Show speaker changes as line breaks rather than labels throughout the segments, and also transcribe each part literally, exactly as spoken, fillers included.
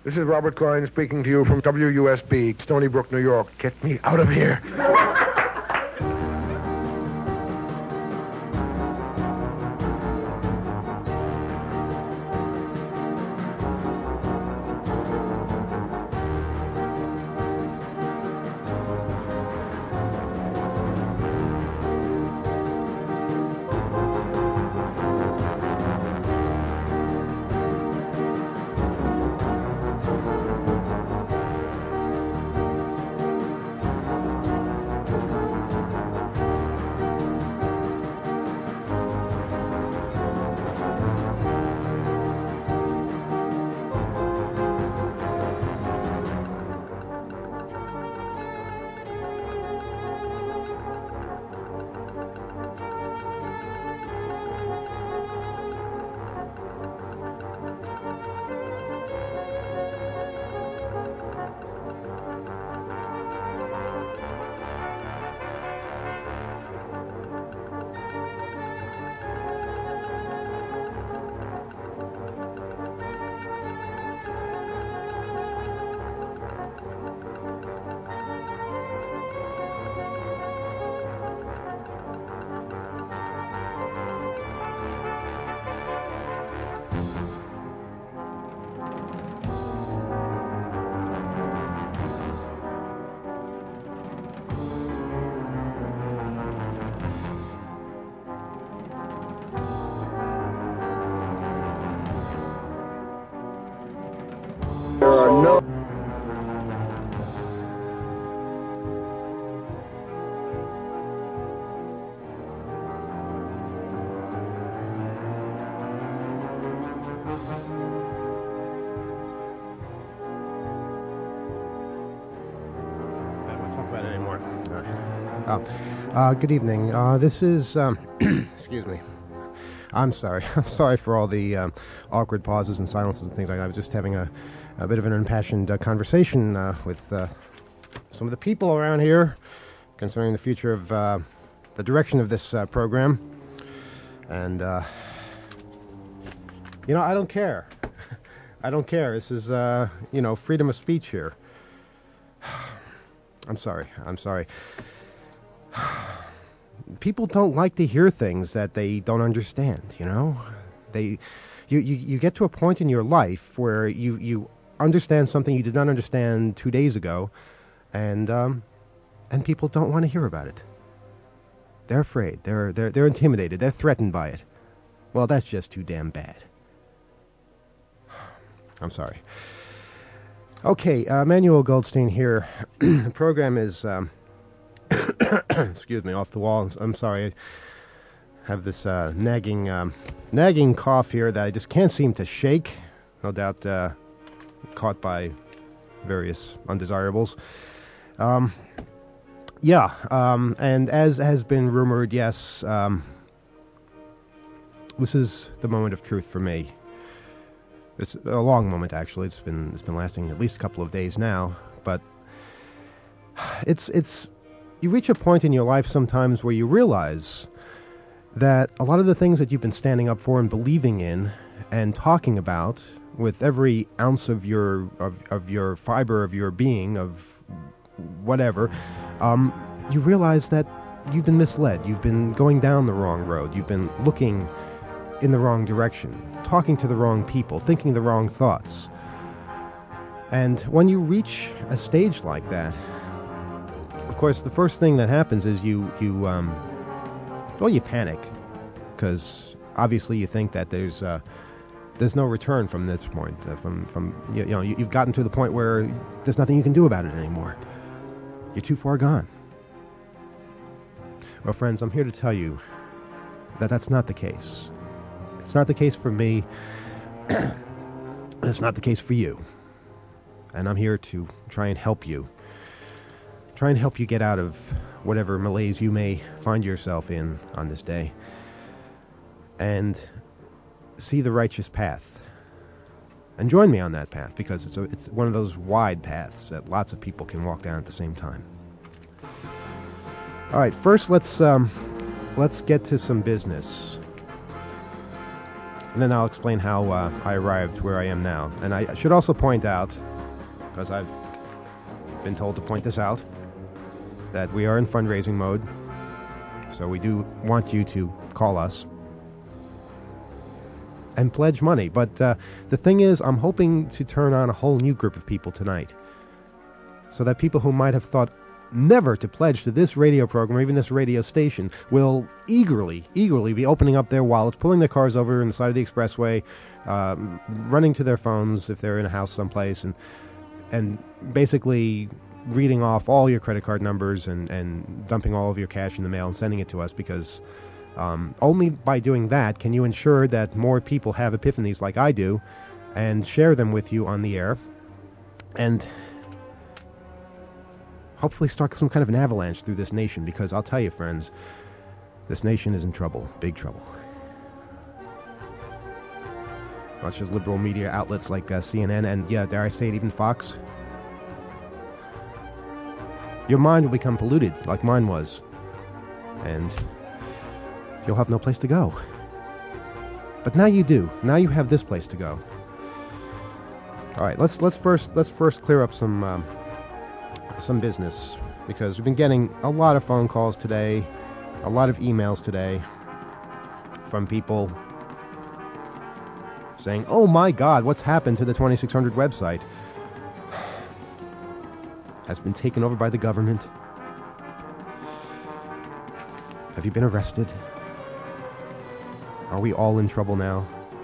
This is Robert Klein speaking to you from W U S B, Stony Brook, New York. Get me out of here. No.
Uh, uh, good evening. Uh, this is, um, excuse me. I'm sorry. I'm sorry for all the um, awkward pauses and silences and things like that. I was just having a, a bit of an impassioned uh, conversation uh, with uh, some of the people around here concerning the future of uh, the direction of this uh, program. And, uh, you know, I don't care. I don't care. This is, uh, you know, freedom of speech here. I'm sorry. I'm sorry. People don't like to hear things that they don't understand, you know? They, you, you, you get to a point in your life where you, you understand something you did not understand two days ago, and um, and people don't want to hear about it. They're afraid. They're, they're, they're intimidated. They're threatened by it. Well, that's just too damn bad. I'm sorry. Okay, uh, Manuel Goldstein here. The program is... Um, excuse me, off the wall. I'm sorry. I have this uh, nagging, um, nagging cough here that I just can't seem to shake. No doubt uh, caught by various undesirables. Um, yeah, um, and as has been rumored, yes, um, this is the moment of truth for me. It's a long moment, actually. It's been it's been lasting at least a couple of days now, but it's it's. You reach a point in your life sometimes where you realize that a lot of the things that you've been standing up for and believing in and talking about with every ounce of your of, of your fiber of your being, of whatever, um, you realize that you've been misled. You've been going down the wrong road. You've been looking in the wrong direction, talking to the wrong people, thinking the wrong thoughts. And when you reach a stage like that, of course, the first thing that happens is you, you um, well, you panic, because obviously you think that there's uh, there's no return from this point. Uh, from from you, you know, you, you've gotten to the point where there's nothing you can do about it anymore. You're too far gone. Well, friends, I'm here to tell you that that's not the case. It's not the case for me, and it's not the case for you. And I'm here to try and help you. Try and help you get out of whatever malaise you may find yourself in on this day, and see the righteous path. And join me on that path, because it's a, it's one of those wide paths that lots of people can walk down at the same time. All right, first let's um, let's get to some business. And then I'll explain how uh, I arrived where I am now. And I should also point out, because I've been told to point this out, that we are in fundraising mode. So we do want you to call us and pledge money. But uh, the thing is, I'm hoping to turn on a whole new group of people tonight, so that people who might have thought never to pledge to this radio program or even this radio station will eagerly, eagerly be opening up their wallets, pulling their cars over on the side of the expressway, um, running to their phones if they're in a house someplace, and and basically reading off all your credit card numbers and, and dumping all of your cash in the mail and sending it to us, because um, only by doing that can you ensure that more people have epiphanies like I do and share them with you on the air, and hopefully start some kind of an avalanche through this nation, because I'll tell you, friends, this nation is in trouble, big trouble. Much as liberal media outlets like uh, C N N and, yeah, dare I say it, even Fox. Your mind will become polluted like mine was, and you'll have no place to go. But now you do. Now you have this place to go. All right, let's let's first let's first clear up some um, some business, because we've been getting a lot of phone calls today, a lot of emails today from people saying, "Oh my God, what's happened to the twenty-six hundred website? Has been taken over by the government. Have you been arrested? Are we all in trouble now?"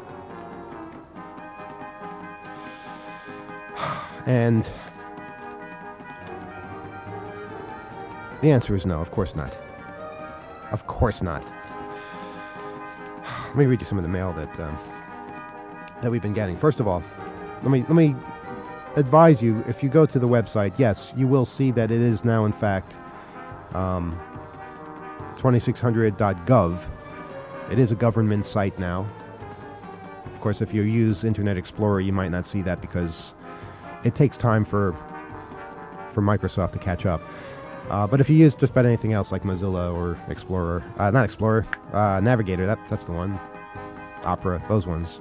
And the answer is no, of course not. Of course not. Let me read you some of the mail that um, that we've been getting. First of all, let me let me advise you, if you go to the website, yes, you will see that it is now, in fact, um, twenty-six hundred dot gov. It is a government site now. Of course, if you use Internet Explorer, you might not see that, because it takes time for for Microsoft to catch up. Uh, but if you use just about anything else like Mozilla or Explorer, uh, not Explorer, uh, Navigator, that, that's the one, Opera, those ones,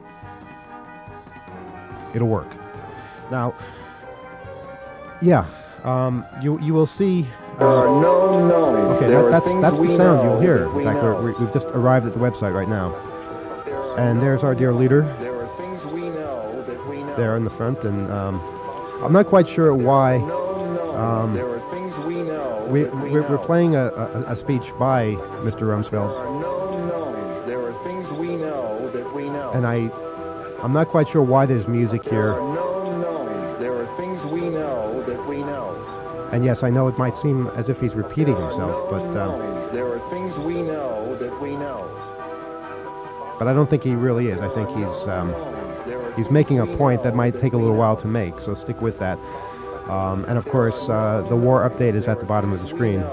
it'll work. Now, yeah, um, you you will see.
There are no known.
Okay, that, that's that's the sound you'll hear. In fact, we're, we're, we've just arrived at the website right now, and there's our dear leader.
There are things we know that we know.
There in the front, and um, I'm not quite sure why. Um,
there are things we know.
We,
that we
we're,
know.
we're playing a, a, a speech by Mister Rumsfeld.
There are no knowns. There are things we know that we know.
And I, I'm not quite sure why there's music here.
There are no knowns. There are things we know that we know.
And yes, I know it might seem as if he's repeating himself, but um,
there are things we know that we know.
but I don't think he really is. I think he's um, he's making a point that might take a little while to make. So stick with that. Um, and of course, uh, the war update is at the bottom of the screen.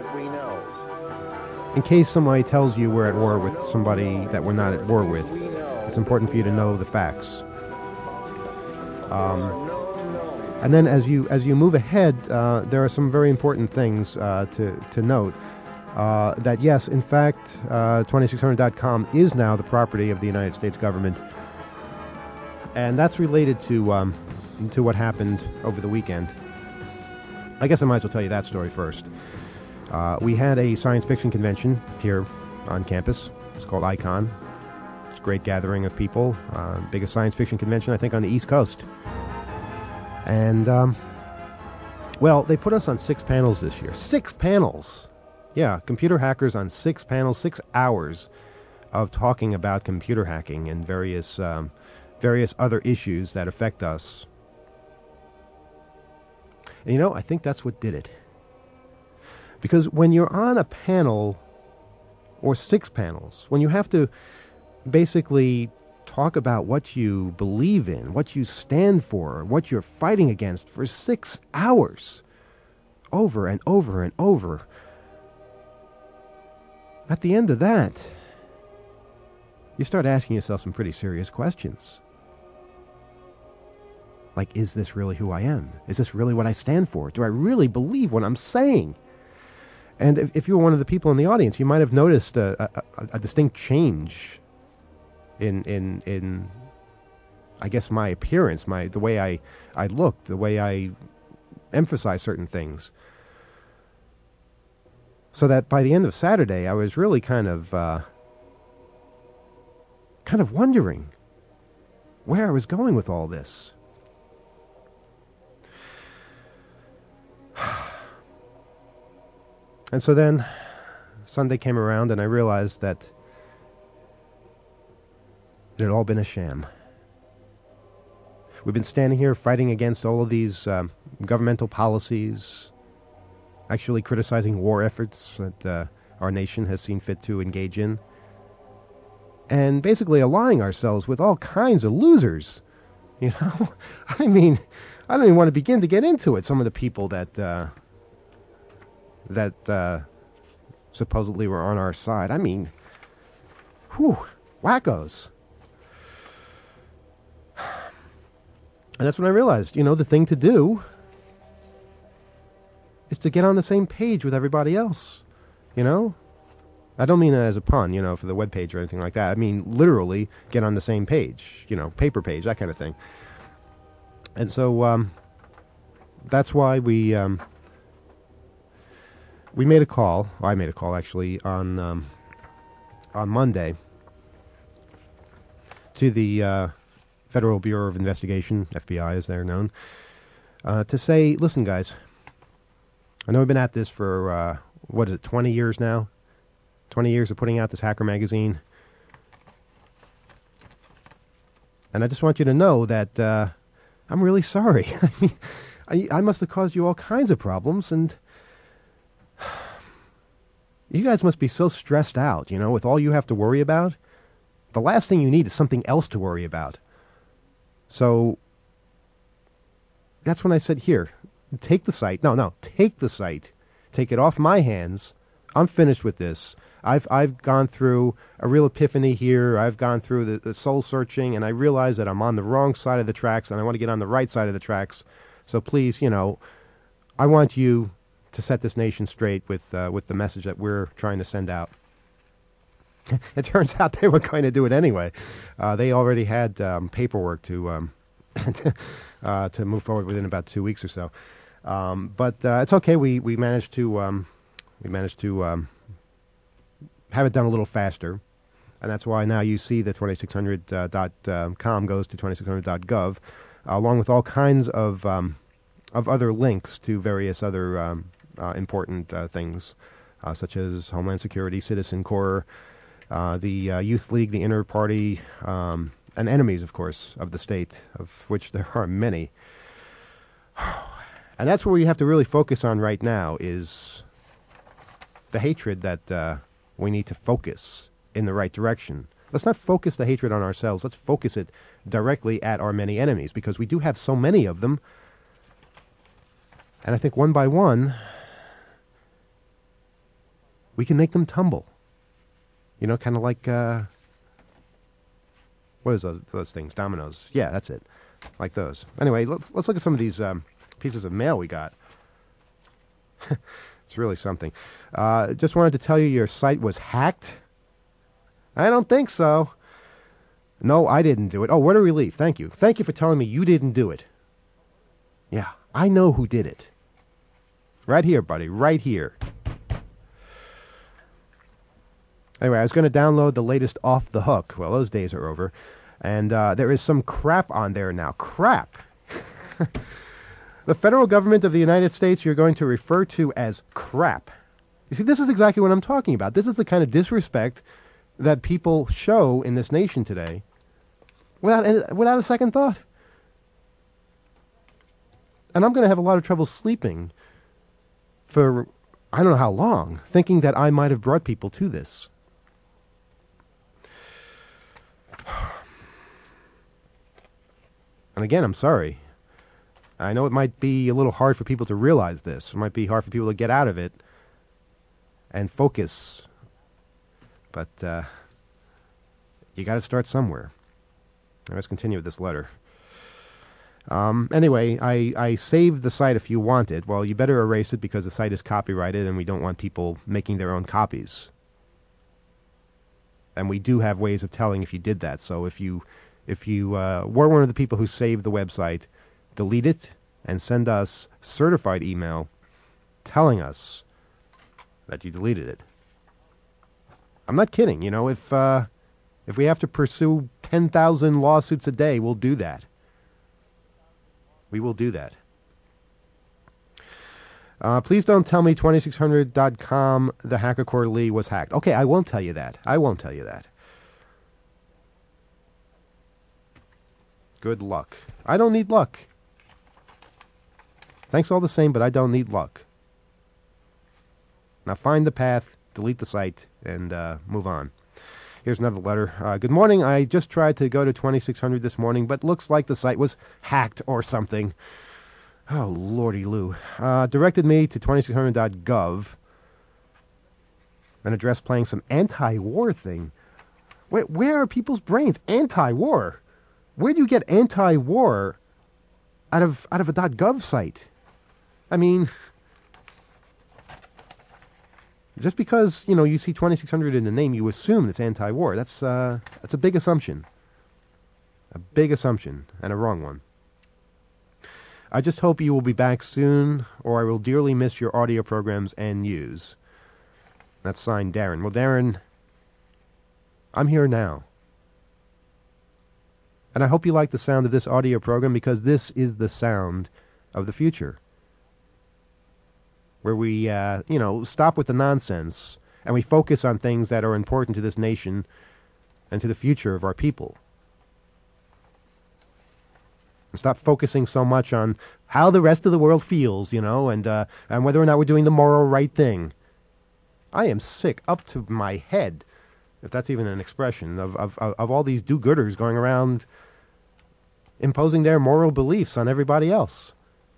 In case somebody tells you we're at war with somebody that we're not at war with, it's important for you to know the facts. Um, and then as you as you move ahead, uh, there are some very important things uh, to, to note. Uh, that yes, in fact, uh, twenty-six hundred dot com is now the property of the United States government. And that's related to... Um, to what happened over the weekend. I guess I might as well tell you that story first. Uh, we had a science fiction convention here on campus. It's called ICON. It's a great gathering of people. Uh, biggest science fiction convention, I think, on the East Coast. And, um, well, they put us on six panels this year. Six panels! Yeah, computer hackers on six panels, six hours of talking about computer hacking and various, um, various other issues that affect us. And you know, I think that's what did it. Because when you're on a panel, or six panels, when you have to basically talk about what you believe in, what you stand for, what you're fighting against for six hours, over and over and over, at the end of that, you start asking yourself some pretty serious questions. Like, is this really who I am? Is this really what I stand for? Do I really believe what I'm saying? And if, if you were one of the people in the audience, you might have noticed a, a, a distinct change in in in I guess my appearance, my the way I I looked, the way I emphasize certain things. So that by the end of Saturday, I was really kind of uh, kind of wondering where I was going with all this. And so then Sunday came around and I realized that it had all been a sham. We've been standing here fighting against all of these um, governmental policies, actually criticizing war efforts that uh, our nation has seen fit to engage in, and basically allying ourselves with all kinds of losers. You know, I mean, I don't even want to begin to get into it. Some of the people that uh, that uh, supposedly were on our side. I mean, whew, wackos. And that's when I realized, you know, the thing to do is to get on the same page with everybody else, you know? I don't mean that as a pun, you know, for the webpage or anything like that. I mean, literally, get on the same page, you know, paper page, that kind of thing. And so, um, that's why we, um, we made a call, I made a call, actually, on, um, on Monday to the, uh, Federal Bureau of Investigation, F B I as they're known, uh, to say, listen, guys, I know we've been at this for, uh, what is it, twenty years now? twenty years of putting out this hacker magazine. And I just want you to know that uh, I'm really sorry. I mean, I, I must have caused you all kinds of problems, and you guys must be so stressed out, you know, with all you have to worry about. The last thing you need is something else to worry about. So that's when I said, here, take the site. No, no, take the site. Take it off my hands. I'm finished with this. I've I've gone through a real epiphany here. I've gone through the, the soul searching, and I realize that I'm on the wrong side of the tracks, and I want to get on the right side of the tracks. So please, you know, I want you to set this nation straight with uh, with the message that we're trying to send out. It turns out they were going to do it anyway. Uh, they already had um, paperwork to um, uh, to move forward within about two weeks or so. Um, but uh, it's okay. We we managed to um, we managed to um, have it done a little faster, and that's why now you see that twenty-six hundred dot com goes to twenty-six hundred dot gov, uh, along with all kinds of um, of other links to various other um, uh, important uh, things, uh, such as Homeland Security, Citizen Corps. Uh, the uh, Youth League, the Inner Party, um, and enemies, of course, of the state, of which there are many. And that's where we have to really focus on right now, is the hatred that uh, we need to focus in the right direction. Let's not focus the hatred on ourselves. Let's focus it directly at our many enemies, because we do have so many of them. And I think one by one, we can make them tumble. You know, kind of like, uh, what is those, those things? Dominoes. Yeah, that's it. Like those. Anyway, let's let's look at some of these um, pieces of mail we got. It's really something. Uh, just wanted to tell you your site was hacked. I don't think so. No, I didn't do it. Oh, what a relief. Thank you. Thank you for telling me you didn't do it. Yeah, I know who did it. Right here, buddy. Right here. Anyway, I was going to download the latest Off the Hook. Well, those days are over. And uh, there is some crap on there now. Crap! The federal government of the United States you're going to refer to as crap. You see, this is exactly what I'm talking about. This is the kind of disrespect that people show in this nation today without, without a second thought. And I'm going to have a lot of trouble sleeping for I don't know how long, thinking that I might have brought people to this. And again, I'm sorry. I know it might be a little hard for people to realize this. It might be hard for people to get out of it and focus. But uh, you got to start somewhere. Now, let's continue with this letter. Um, anyway, I, I saved the site if you want it. Well, you better erase it because the site is copyrighted and we don't want people making their own copies. And we do have ways of telling if you did that. So if you if you uh, were one of the people who saved the website, delete it and send us certified email telling us that you deleted it. I'm not kidding. You know, if uh, if we have to pursue ten thousand lawsuits a day, we'll do that. We will do that. Uh, please don't tell me twenty-six hundred dot com, the Hacker Quarterly, was hacked. Okay, I won't tell you that. I won't tell you that. Good luck. I don't need luck. Thanks all the same, but I don't need luck. Now find the path, delete the site, and uh, move on. Here's another letter. Uh, good morning. I just tried to go to twenty-six hundred this morning, but looks like the site was hacked or something. Oh, lordy Lou. Uh, directed me to twenty-six hundred dot gov. An address playing some anti-war thing. Where, where are people's brains? Anti-war? Where do you get anti-war out of out of a .gov site? I mean, just because, you know, you see twenty-six hundred in the name, you assume it's anti-war. That's uh, that's a big assumption. A big assumption, and a wrong one. I just hope you will be back soon, or I will dearly miss your audio programs and news. That's signed Darren. Well, Darren, I'm here now. And I hope you like the sound of this audio program, because this is the sound of the future. Where we, uh, you know, stop with the nonsense, and we focus on things that are important to this nation and to the future of our people. And stop focusing so much on how the rest of the world feels, you know, and uh, and whether or not we're doing the moral right thing. I am sick up to my head, if that's even an expression, of of, of all these do-gooders going around imposing their moral beliefs on everybody else.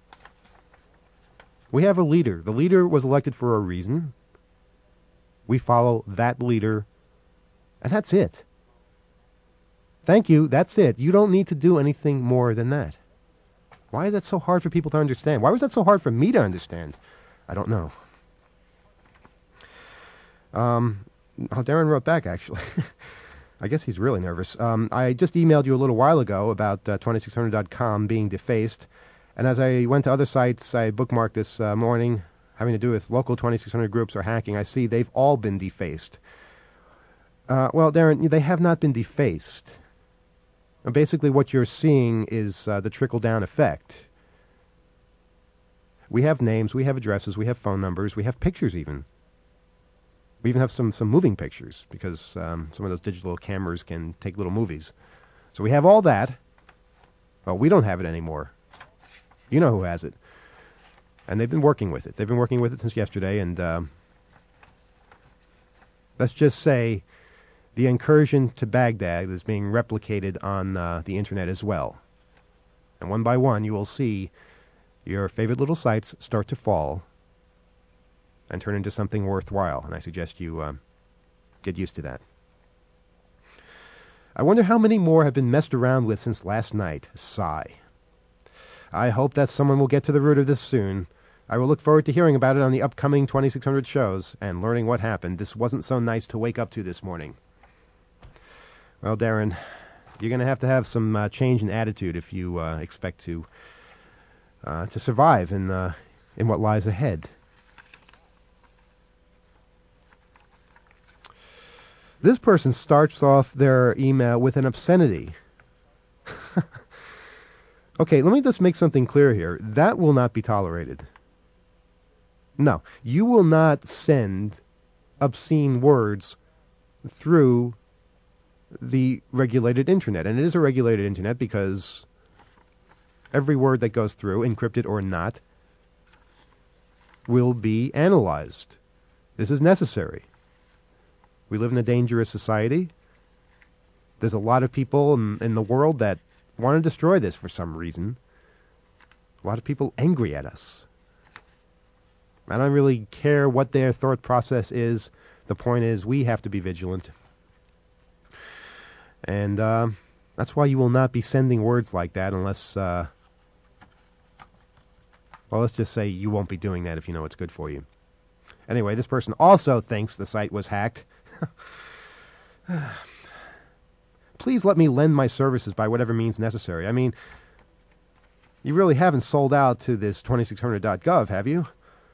We have a leader. The leader was elected for a reason. We follow that leader, and that's it. Thank you, that's it. You don't need to do anything more than that. Why is that so hard for people to understand? Why was that so hard for me to understand? I don't know. Um, oh, Darren wrote back, actually. I guess he's really nervous. Um, I just emailed you a little while ago about uh, twenty-six hundred dot com being defaced. And as I went to other sites, I bookmarked this uh, morning, having to do with local twenty-six hundred groups or hacking. I see they've all been defaced. Uh, well, Darren, they have not been defaced. Basically, what you're seeing is uh, the trickle-down effect. We have names, we have addresses, we have phone numbers, we have pictures even. We even have some, some moving pictures, because um, some of those digital cameras can take little movies. So we have all that. Well, we don't have it anymore. You know who has it. And they've been working with it. They've been working with it since yesterday, and um, let's just say the incursion to Baghdad is being replicated on uh, the internet as well. And one by one, you will see your favorite little sites start to fall and turn into something worthwhile. And I suggest you uh, get used to that. I wonder how many more have been messed around with since last night. Sigh. I hope that someone will get to the root of this soon. I will look forward to hearing about it on the upcoming twenty-six hundred shows and learning what happened. This wasn't so nice to wake up to this morning. Well, Darren, you're going to have to have some uh, change in attitude if you uh, expect to uh, to survive in uh, in what lies ahead. This person starts off their email with an obscenity. Okay, let me just make something clear here. That will not be tolerated. No, you will not send obscene words through the regulated internet. And it is a regulated internet because every word that goes through, encrypted or not, will be analyzed. This is necessary. We live in a dangerous society. There's a lot of people in, in the world that want to destroy this for some reason. A lot of people angry at us. I don't really care what their thought process is. The point is, we have to be vigilant. And uh, that's why you will not be sending words like that unless, uh, well, let's just say you won't be doing that if you know it's good for you. Anyway, this person also thinks the site was hacked. Please let me lend my services by whatever means necessary. I mean, you really haven't sold out to this twenty-six hundred dot gov, have you?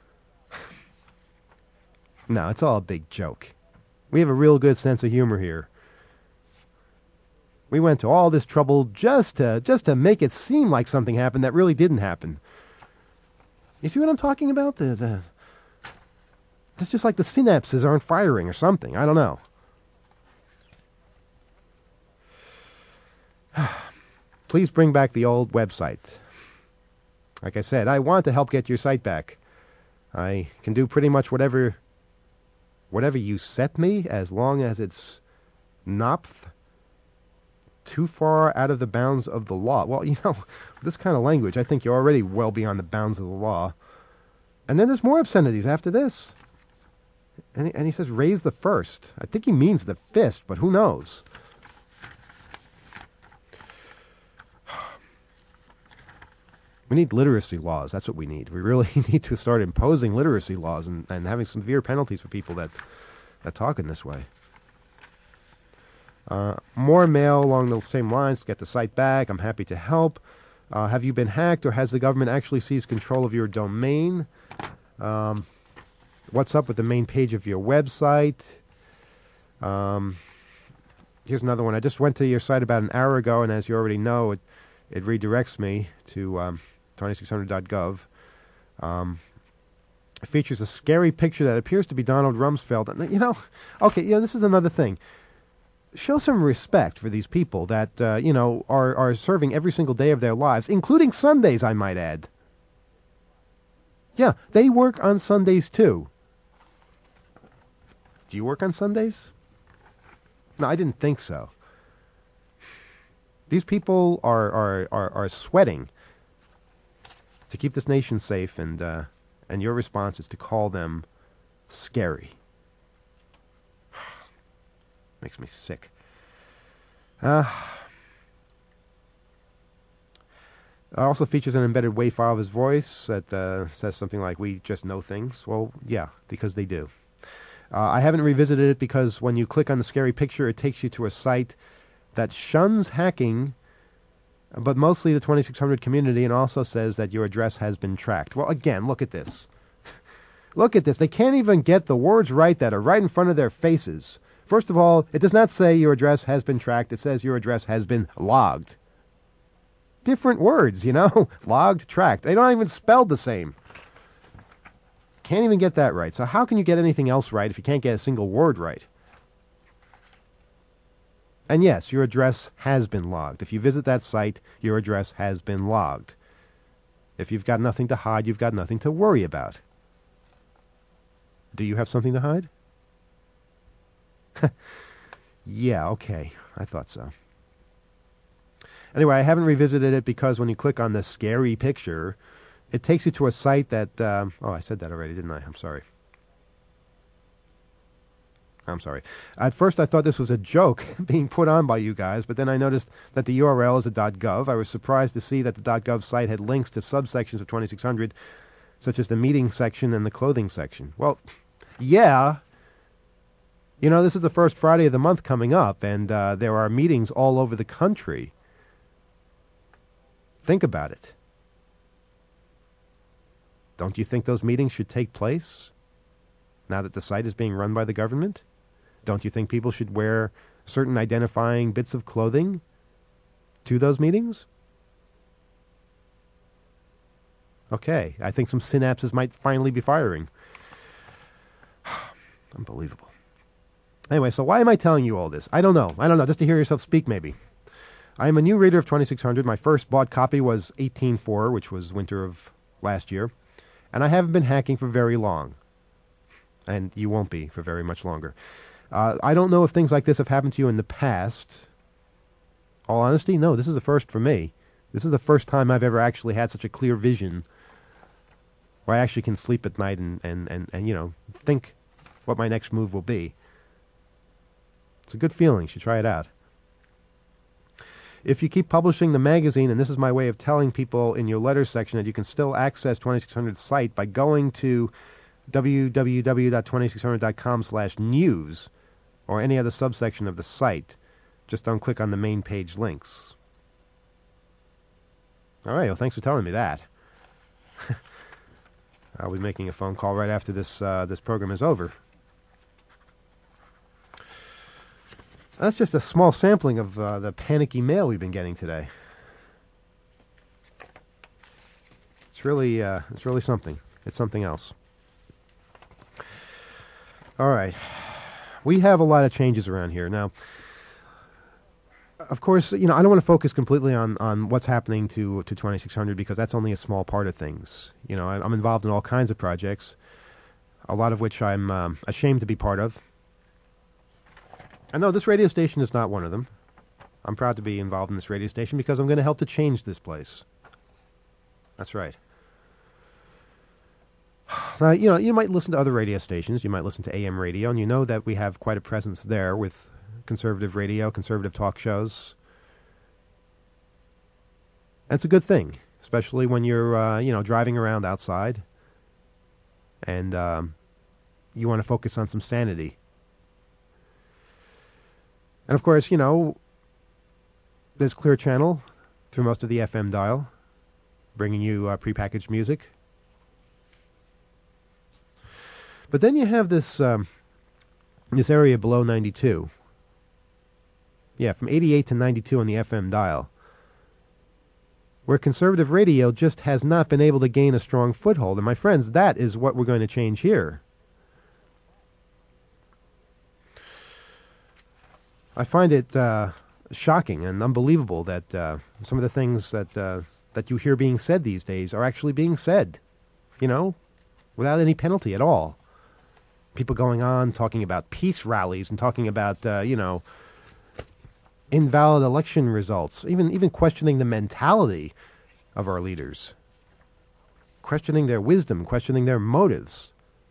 No, it's all a big joke. We have a real good sense of humor here. We went to all this trouble just to just to make it seem like something happened that really didn't happen. You see what I'm talking about? The the it's just like the synapses aren't firing or something. I don't know. Please bring back the old website. Like I said, I want to help get your site back. I can do pretty much whatever whatever you set me, as long as it's not too far out of the bounds of the law. Well, you know, this kind of language, I think you're already well beyond the bounds of the law. And then there's more obscenities after this. And he, and he says, raise the first. I think he means the fist, but who knows? We need literacy laws. That's what we need. We really need to start imposing literacy laws and, and having severe penalties for people that, that talk in this way. Uh, more mail along the same lines to get the site back. I'm happy to help. Uh, have you been hacked, or has the government actually seized control of your domain? Um, what's up with the main page of your website? Um, here's another one. I just went to your site about an hour ago, and as you already know, it, it redirects me to um, twenty-six hundred dot gov. Um, it features a scary picture that appears to be Donald Rumsfeld. And, you know, okay, yeah, this is another thing. Show some respect for these people that, uh, you know, are, are serving every single day of their lives, including Sundays, I might add. Yeah, they work on Sundays, too. Do you work on Sundays? No, I didn't think so. These people are, are, are, are sweating to keep this nation safe, and, uh, and your response is to call them scary. Makes me sick. Uh, also features an embedded WAV file of his voice that uh, says something like, we just know things. Well, yeah, because they do. Uh, I haven't revisited it because when you click on the scary picture, it takes you to a site that shuns hacking, but mostly the twenty-six hundred community, and also says that your address has been tracked. Well, again, look at this. Look at this. They can't even get the words right that are right in front of their faces. First of all, it does not say your address has been tracked. It says your address has been logged. Different words, you know? Logged, tracked. They don't even spell the same. Can't even get that right. So how can you get anything else right if you can't get a single word right? And yes, your address has been logged. If you visit that site, your address has been logged. If you've got nothing to hide, you've got nothing to worry about. Do you have something to hide? Yeah, okay. I thought so. Anyway, I haven't revisited it because when you click on the scary picture, it takes you to a site that... Um, oh, I said that already, didn't I? I'm sorry. I'm sorry. At first, I thought this was a joke being put on by you guys, but then I noticed that the U R L is a .gov. I was surprised to see that the .gov site had links to subsections of twenty-six hundred, such as the meeting section and the clothing section. Well, yeah... You know, this is the first Friday of the month coming up, and uh, there are meetings all over the country. Think about it. Don't you think those meetings should take place now that the site is being run by the government? Don't you think people should wear certain identifying bits of clothing to those meetings? Okay, I think some synapses might finally be firing. Unbelievable. Anyway, so why am I telling you all this? I don't know. I don't know. Just to hear yourself speak, maybe. I am a new reader of twenty-six hundred. My first bought copy was eighteen four, which was winter of last year. And I haven't been hacking for very long. And you won't be for very much longer. Uh, I don't know if things like this have happened to you in the past. All honesty, no, this is the first for me. This is the first time I've ever actually had such a clear vision where I actually can sleep at night and, and, and, and you know, think what my next move will be. It's a good feeling. You should try it out. If you keep publishing the magazine, and this is my way of telling people in your letters section that you can still access twenty-six hundred's site by going to w w w dot twenty-six hundred dot com slash news. or any other subsection of the site. Just don't click on the main page links. All right, well, thanks for telling me that. I'll be making a phone call right after this uh, this program is over. That's just a small sampling of uh, the panicky mail we've been getting today. It's really, uh, it's really something. It's something else. All right. We have a lot of changes around here. Now, of course, you know, I don't want to focus completely on, on what's happening to, to twenty-six hundred because that's only a small part of things. You know, I, I'm involved in all kinds of projects, a lot of which I'm um, ashamed to be part of. I know this radio station is not one of them. I'm proud to be involved in this radio station because I'm going to help to change this place. That's right. Now, you know, you might listen to other radio stations. You might listen to A M radio, and you know that we have quite a presence there with conservative radio, conservative talk shows. That's a good thing, especially when you're, uh, you know, driving around outside and um, you want to focus on some sanity. And, of course, you know, there's Clear Channel through most of the F M dial, bringing you uh, prepackaged music. But then you have this um, this area below ninety-two. Yeah, from eighty-eight to ninety-two on the F M dial, where conservative radio just has not been able to gain a strong foothold. And, my friends, that is what we're going to change here. I find it uh, shocking and unbelievable that uh, some of the things that uh, that you hear being said these days are actually being said, you know, without any penalty at all. People going on talking about peace rallies and talking about, uh, you know, invalid election results, even even questioning the mentality of our leaders, questioning their wisdom, questioning their motives.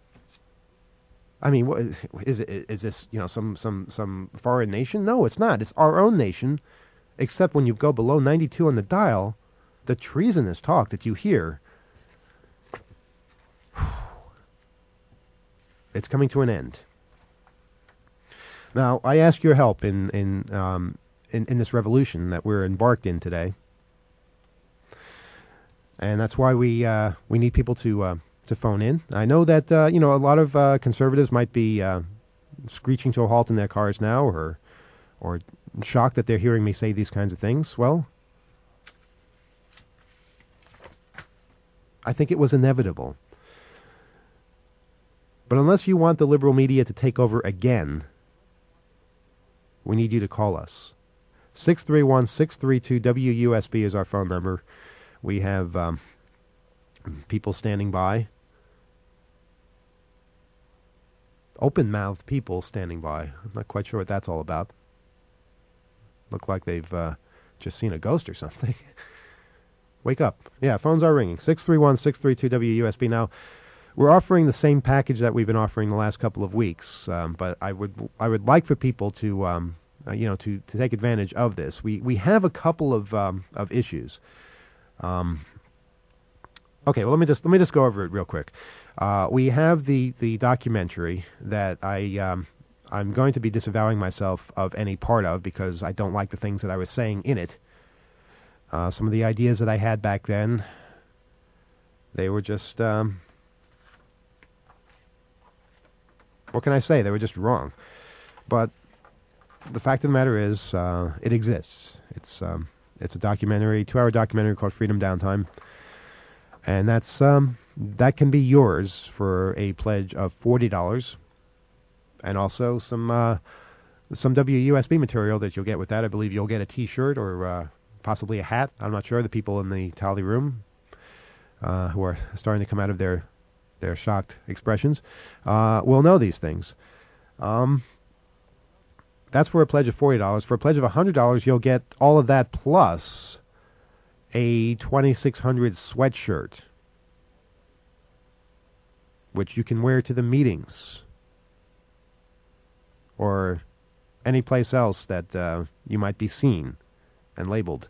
I mean, what, is it, is this, you know, some, some, some foreign nation? No, it's not. It's our own nation, except when you go below ninety-two on the dial, the treasonous talk that you hear, it's coming to an end. Now, I ask your help in in, um, in in this revolution that we're embarked in today, and that's why we uh, we need people to uh, to phone in. I know that uh, you know a lot of uh, conservatives might be uh, screeching to a halt in their cars now, or or shocked that they're hearing me say these kinds of things. Well, I think it was inevitable. But unless you want the liberal media to take over again, we need you to call us. six three one, six three two, W U S B is our phone number. We have um, people standing by. Open-mouthed people standing by. I'm not quite sure what that's all about. Look like they've uh, just seen a ghost or something. Wake up. Yeah, phones are ringing. six three one, six three two, W U S B. Now, we're offering the same package that we've been offering the last couple of weeks, um, but I would I would like for people to um, uh, you know to, to take advantage of this. We we have a couple of um, of issues. Um, okay, well let me just let me just go over it real quick. Uh, we have the the documentary that I um, I'm going to be disavowing myself of any part of because I don't like the things that I was saying in it. Uh, some of the ideas that I had back then, they were just. Um, What can I say? They were just wrong. But the fact of the matter is, uh, it exists. It's um, it's a documentary, two-hour documentary called Freedom Downtime, and that's um, that can be yours for a pledge of forty dollars, and also some uh, some W U S B material that you'll get with that. I believe you'll get a T-shirt or uh, possibly a hat. I'm not sure. The people in the tally room uh, who are starting to come out of their their shocked expressions, uh, will know these things. Um, that's for a pledge of forty dollars. For a pledge of one hundred dollars, you'll get all of that plus a twenty-six hundred sweatshirt, which you can wear to the meetings or any place else that uh, you might be seen and labeled.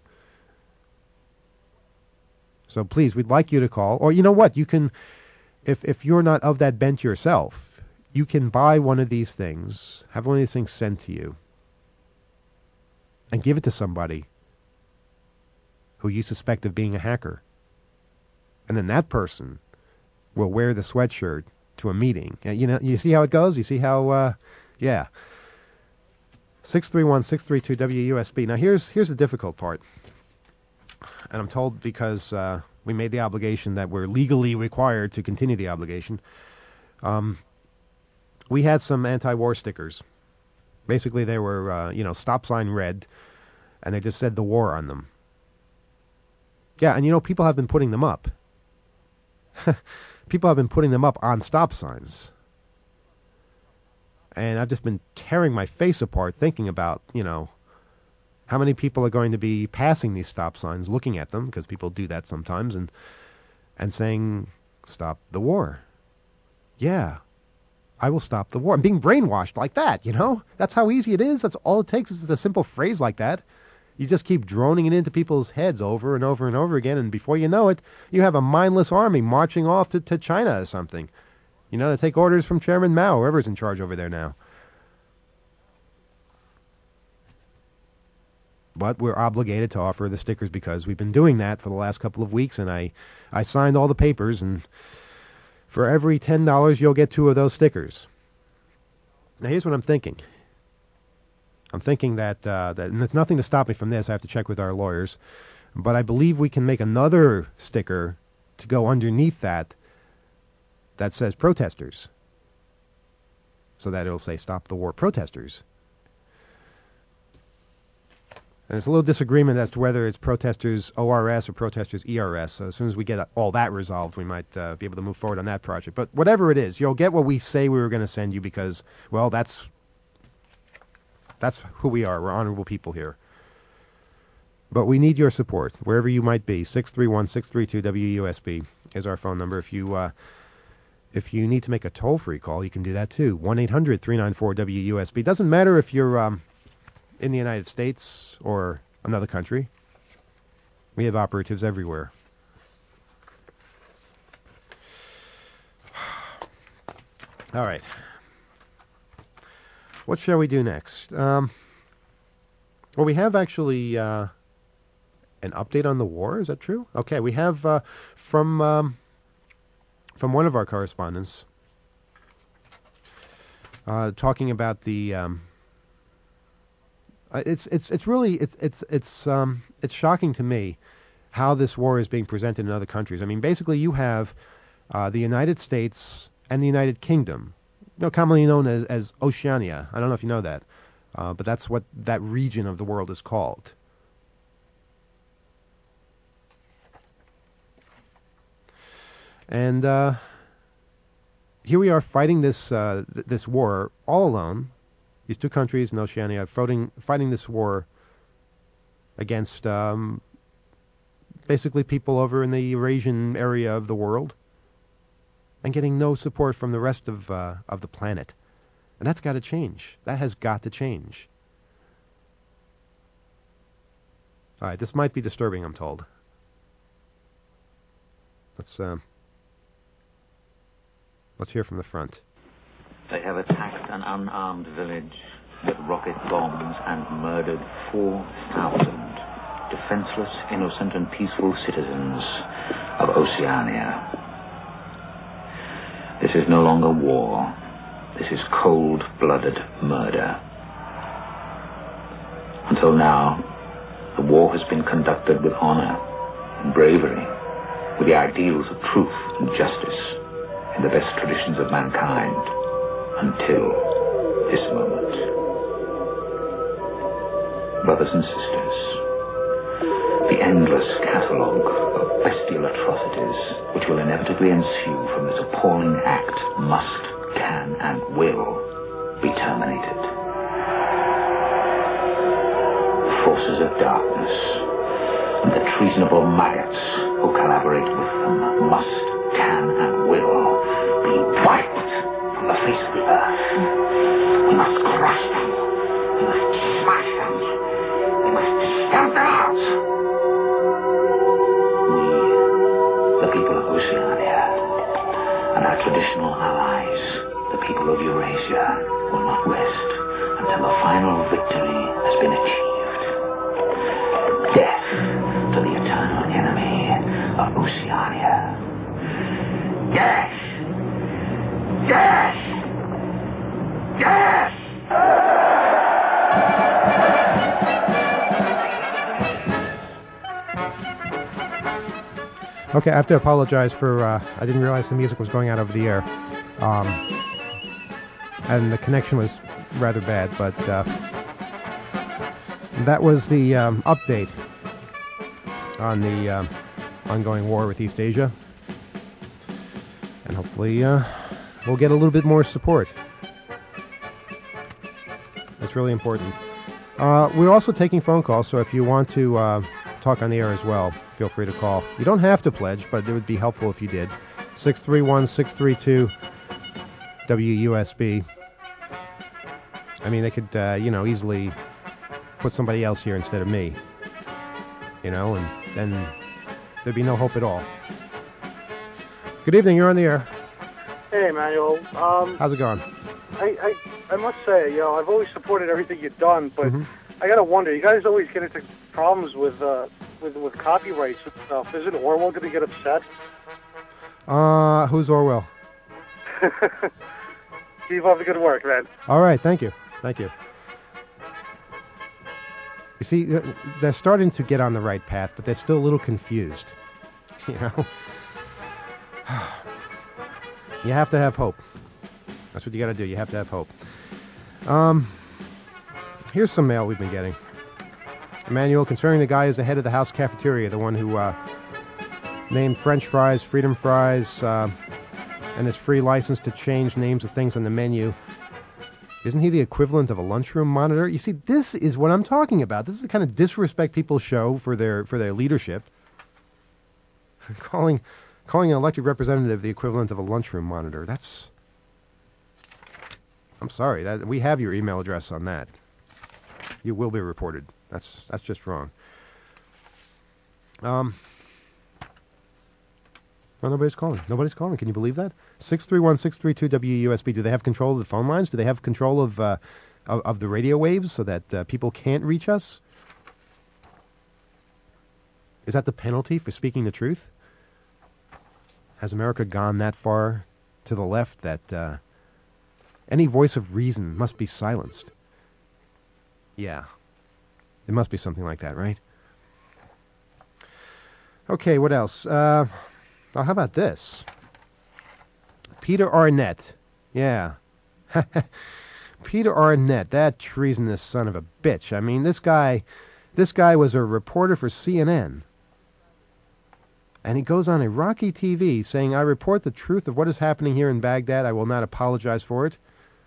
So please, we'd like you to call. Or you know what? You can... If if you're not of that bent yourself, you can buy one of these things, have one of these things sent to you, and give it to somebody who you suspect of being a hacker. And then that person will wear the sweatshirt to a meeting. Uh, You know, you see how it goes? You see how, uh, yeah. six three one, six three two, W U S B. Now, here's here's the difficult part. And I'm told because uh, we made the obligation that we're legally required to continue the obligation, um, we had some anti-war stickers. Basically, they were, uh, you know, stop sign red, and they just said the war on them. Yeah, and you know, people have been putting them up. People have been putting them up on stop signs. And I've just been tearing my face apart thinking about, you know, how many people are going to be passing these stop signs, looking at them, because people do that sometimes, and and saying, stop the war. Yeah, I will stop the war. I'm being brainwashed like that, you know? That's how easy it is. That's all it takes is a simple phrase like that. You just keep droning it into people's heads over and over and over again, and before you know it, you have a mindless army marching off to, to China or something. You know, to take orders from Chairman Mao, whoever's in charge over there now. But we're obligated to offer the stickers because we've been doing that for the last couple of weeks, and I, I signed all the papers, and for every ten dollars you'll get two of those stickers. Now here's what I'm thinking. I'm thinking that, uh, that, and there's nothing to stop me from this, I have to check with our lawyers, but I believe we can make another sticker to go underneath that that says protesters, so that it'll say stop the war protesters. And there's a little disagreement as to whether it's protesters O R S or protesters E R S. So as soon as we get all that resolved, we might uh, be able to move forward on that project. But whatever it is, you'll get what we say we were going to send you because, well, that's that's who we are. We're honorable people here. But we need your support, wherever you might be. six three one, six three two, W U S B is our phone number. If you uh, if you need to make a toll-free call, you can do that too. one eight hundred, three nine four, W U S B. Doesn't matter if you're um, in the United States or another country. We have operatives everywhere. All right. What shall we do next? Um, well, we have actually uh, an update on the war. Is that true? Okay, we have uh, from um, from one of our correspondents uh, talking about the. Um, uh, it's it's it's really it's it's it's um, it's shocking to me how this war is being presented in other countries. I mean, basically, you have uh, the United States and the United Kingdom, you know, commonly known as, as Oceania. I don't know if you know that, uh, but that's what that region of the world is called. And uh, here we are fighting this uh, th- this war all alone. These two countries in Oceania fighting fighting this war against um, basically people over in the Eurasian area of the world, and getting no support from the rest of uh, of the planet. And that's got to change. That has got to change. All right, this might be disturbing, I'm told. Let's uh, let's hear from the front.
They have attacked an unarmed village with rocket bombs and murdered four thousand defenseless, innocent, and peaceful citizens of Oceania. This is no longer war. This is cold-blooded murder. Until now, the war has been conducted with honor and bravery, with the ideals of truth and justice, in the best traditions of mankind, until this moment. Brothers and sisters, the endless catalogue of bestial atrocities which will inevitably ensue from this appalling act must, can, and will be terminated. The forces of darkness and the treasonable maggots who collaborate with them must, can, and will be wiped from the face of the earth. We must crush them. We must smash them. We must stamp them out. We, the people of Oceania, and our traditional allies, the people of Eurasia will not rest until the final victory has been achieved. Death to the eternal enemy of Oceania. Death! Death! Death!
Okay, I have to apologize for, uh, I didn't realize the music was going out over the air. Um, and the connection was rather bad, but uh, that was the um, update on the um, ongoing war with East Asia. And hopefully uh, we'll get a little bit more support. That's really important. Uh, we're also taking phone calls, so if you want to uh, talk on the air as well, feel free to call. You don't have to pledge, but it would be helpful if you did. six three one, six three two, W U S B. I mean, they could, uh, you know, easily put somebody else here instead of me. You know, and then there'd be no hope at all. Good evening, you're on the air.
Hey, Manuel. Um,
How's it going?
I, I I must say, you know, I've always supported everything you've done, but
Mm-hmm.
I gotta wonder. You guys always get into problems with uh, with with copyrights and stuff. Isn't Orwell going to get upset?
Uh, who's Orwell?
Keep up the good work, man.
All right, thank you. Thank you. You see, uh, they're starting to get on the right path, but they're still a little confused. You know? You have to have hope. That's what you got to do. You have to have hope. Um, here's some mail we've been getting. Emmanuel, concerning the guy who's the head of the house cafeteria, the one who uh, named French fries, Freedom Fries, uh, and his free license to change names of things on the menu. Isn't he the equivalent of a lunchroom monitor? You see, this is what I'm talking about. This is the kind of disrespect people show for their for their leadership. calling calling an elected representative the equivalent of a lunchroom monitor. That's... I'm sorry. That we have your email address on that. You will be reported. That's that's just wrong. Um... Well, nobody's calling. Nobody's calling. Can you believe that? six three one, six three two, W U S B. Do they have control of the phone lines? Do they have control of uh, of, of the radio waves so that uh, people can't reach us? Is that the penalty for speaking the truth? Has America gone that far to the left that uh, any voice of reason must be silenced? Yeah. It must be something like that, right? Okay, what else? Uh... Oh, how about this? Peter Arnett. Yeah. Peter Arnett, that treasonous son of a bitch. I mean, this guy, this guy was a reporter for C N N. And he goes on Iraqi T V saying, I report the truth of what is happening here in Baghdad. I will not apologize for it.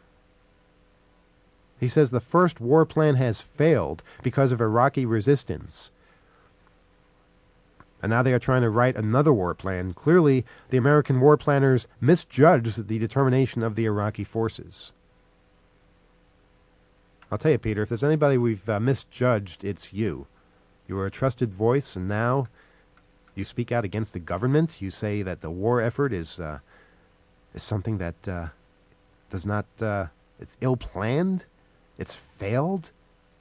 He says the first war plan has failed because of Iraqi resistance. And now they are trying to write another war plan. Clearly, the American war planners misjudged the determination of the Iraqi forces. I'll tell you, Peter, if there's anybody we've uh, misjudged, it's you. You are a trusted voice, and now you speak out against the government. You say that the war effort is uh, is something that uh, does not... Uh, it's ill-planned. It's failed.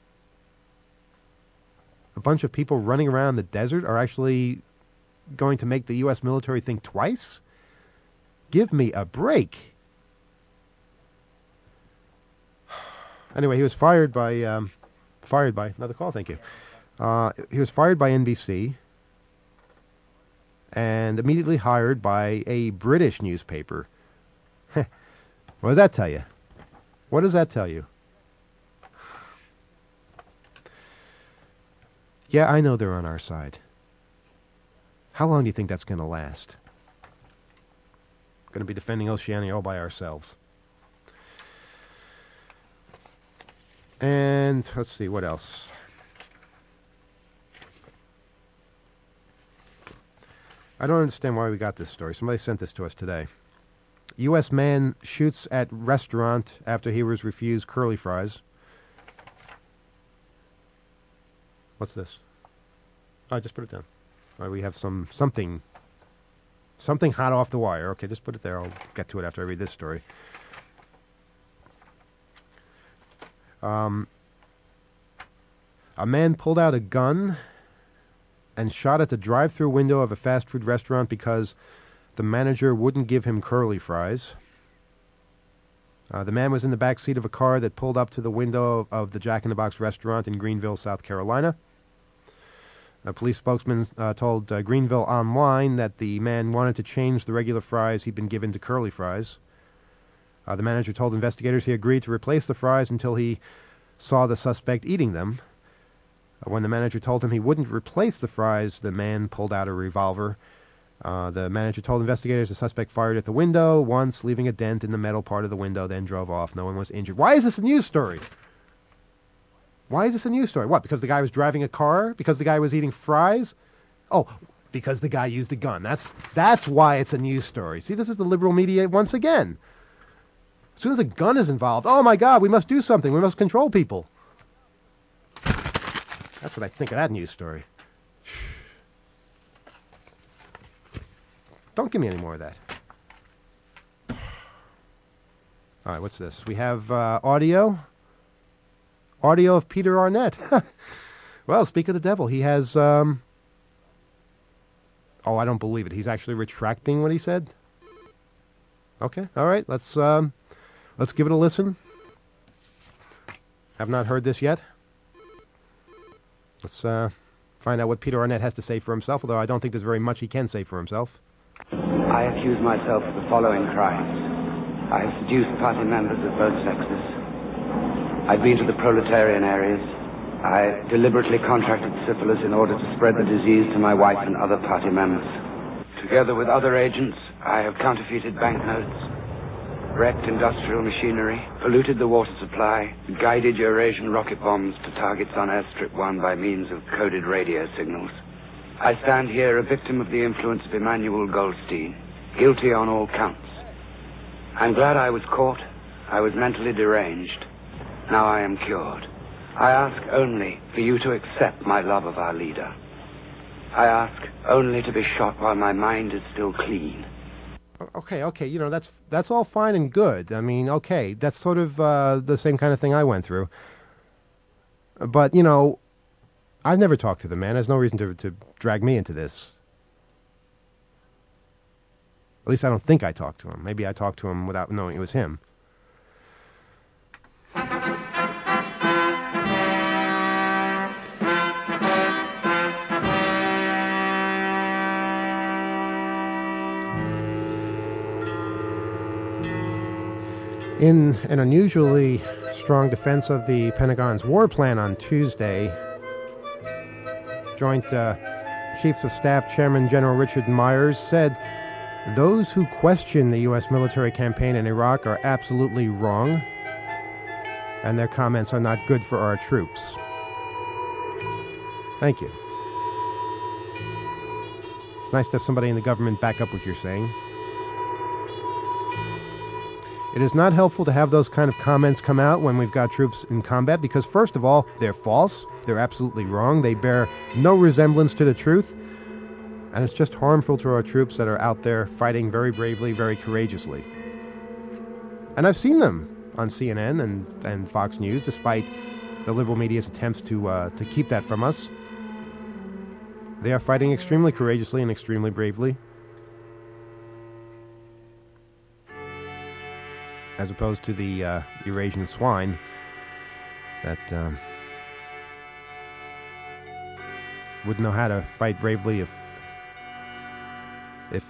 A bunch of people running around the desert are actually going to make the U S military think twice? Give me a break. Anyway, he was fired by, um, fired by, another call, thank you. Uh, he was fired by N B C and immediately hired by a British newspaper. What does that tell you? What does that tell you? Yeah, I know they're on our side. How long do you think that's going to last? Going to be defending Oceania all by ourselves. And let's see, what else? I don't understand why we got this story. Somebody sent this to us today. U S man shoots at restaurant after he was refused curly fries. What's this? Oh, I just put it down. All right, we have some something something hot off the wire. Okay, just put it there. I'll get to it after I read this story. Um, a man pulled out a gun and shot at the drive-through window of a fast food restaurant because the manager wouldn't give him curly fries. Uh, the man was in the back seat of a car that pulled up to the window of, of the Jack in the Box restaurant in Greenville, South Carolina. A police spokesman uh, told uh, Greenville Online that the man wanted to change the regular fries he'd been given to curly fries. Uh, the manager told investigators he agreed to replace the fries until he saw the suspect eating them. Uh, when the manager told him he wouldn't replace the fries, the man pulled out a revolver. Uh, the manager told investigators the suspect fired at the window once, leaving a dent in the metal part of the window, then drove off. No one was injured. Why is this a news story? Why is this a news story? What, because the guy was driving a car? Because the guy was eating fries? Oh, because the guy used a gun. That's that's why it's a news story. See, this is the liberal media once again. As soon as a gun is involved, oh my God, we must do something. We must control people. That's what I think of that news story. Don't give me any more of that. All right, what's this? We have uh, audio. Audio of Peter Arnett. Well, speak of the devil. He has... Um... Oh, I don't believe it. He's actually retracting what he said? Okay, all right. Let's, um, let's give it a listen. Have not heard this yet. Let's uh, find out what Peter Arnett has to say for himself, although I don't think there's very much he can say for himself.
I accuse myself of the following crimes. I have seduced party members of both sexes. I've been to the proletarian areas. I deliberately contracted syphilis in order to spread the disease to my wife and other party members. Together with other agents, I have counterfeited banknotes, wrecked industrial machinery, polluted the water supply, guided Eurasian rocket bombs to targets on Airstrip one by means of coded radio signals. I stand here a victim of the influence of Emmanuel Goldstein, guilty on all counts. I'm glad I was caught. I was mentally deranged. Now I am cured. I ask only for you to accept my love of our leader. I ask only to be shot while my mind is still clean.
Okay, okay, you know, that's that's all fine and good. I mean, okay, that's sort of uh, the same kind of thing I went through. But, you know, I've never talked to the man. There's no reason to, to drag me into this. At least I don't think I talked to him. Maybe I talked to him without knowing it was him. In an unusually strong defense of the Pentagon's war plan on Tuesday, Joint uh, Chiefs of Staff Chairman General Richard Myers said, "Those who question the U S military campaign in Iraq are absolutely wrong, and their comments are not good for our troops." Thank you. It's nice to have somebody in the government back up what you're saying. It is not helpful to have those kind of comments come out when we've got troops in combat because, first of all, they're false, they're absolutely wrong, they bear no resemblance to the truth, and it's just harmful to our troops that are out there fighting very bravely, very courageously. And I've seen them on C N N and, and Fox News, despite the liberal media's attempts to uh, to keep that from us. They are fighting extremely courageously and extremely bravely, as opposed to the uh, Eurasian swine that um, wouldn't know how to fight bravely if if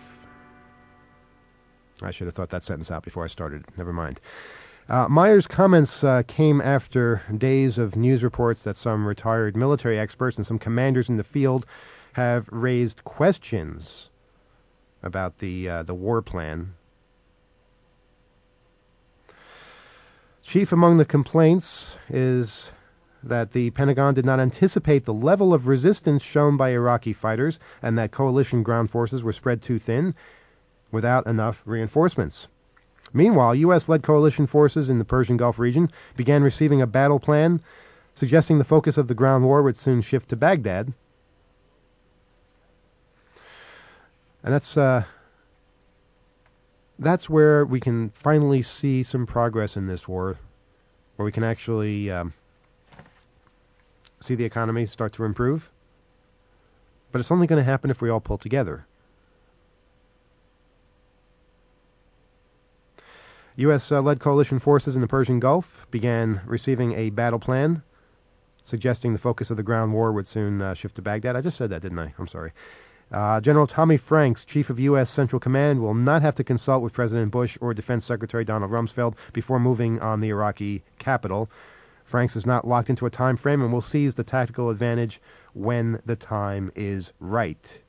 I should have thought that sentence out before I started. Never mind. Uh, Myers' comments uh, came after days of news reports that some retired military experts and some commanders in the field have raised questions about the uh, the war plan. Chief among the complaints is that the Pentagon did not anticipate the level of resistance shown by Iraqi fighters and that coalition ground forces were spread too thin without enough reinforcements. Meanwhile, U S-led coalition forces in the Persian Gulf region began receiving a battle plan suggesting the focus of the ground war would soon shift to Baghdad. And that's uh, that's where we can finally see some progress in this war. where we can actually um, see the economy start to improve. But it's only going to happen if we all pull together. U S-led coalition forces in the Persian Gulf began receiving a battle plan, suggesting the focus of the ground war would soon uh, shift to Baghdad. I just said that, didn't I? I'm sorry. Uh, General Tommy Franks, chief of U S Central Command, will not have to consult with President Bush or Defense Secretary Donald Rumsfeld before moving on the Iraqi capital. Franks is not locked into a time frame and will seize the tactical advantage when the time is right.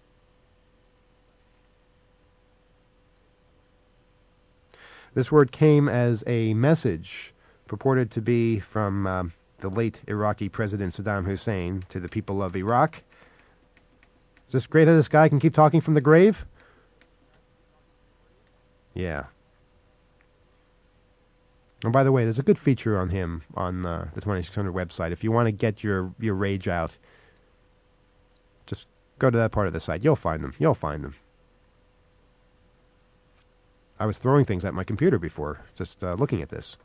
This word came as a message purported to be from um, the late Iraqi President Saddam Hussein to the people of Iraq. Is this great that this guy can keep talking from the grave? Yeah. And by the way, there's a good feature on him on uh, the twenty-six hundred website. If you want to get your, your rage out, just go to that part of the site. You'll find them. You'll find them. I was throwing things at my computer before, just uh, looking at this.